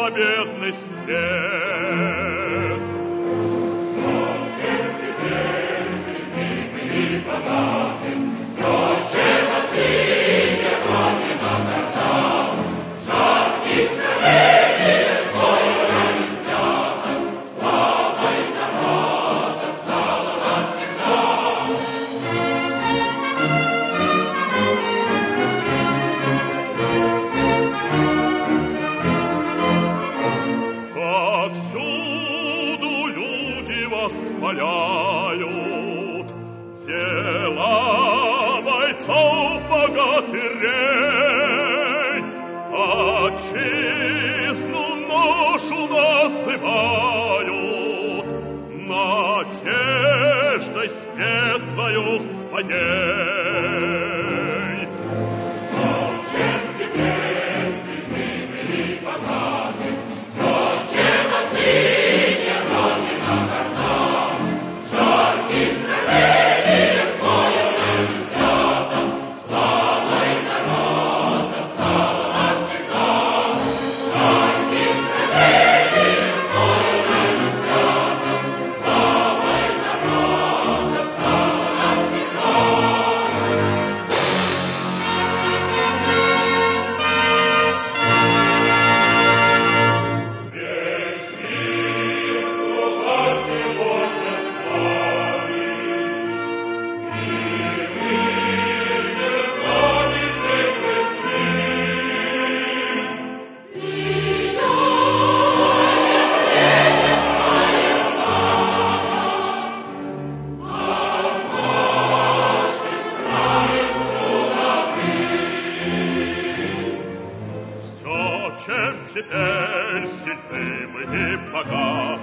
победный свет. Зачем теперь сидим и богаты, зачем отныне Родина горда? Жарких сражений злою ранен свято, славой народа стала навсегда. Повсюду люди восхваляют дела бойцов богатырей, отчизну нашу насыпают надеждой светлою своей. Зачем теперь сильным и богатым, зачем отныне Родина горда? Жарких сражений злою ранен свято, славой народа стала навсегда. Жарких сражений злою ранен свято, славой народа стала навсегда. Весь мир круга сегодня славит, и мы сердцами присоединим. Зачем теперь сильным и богатым,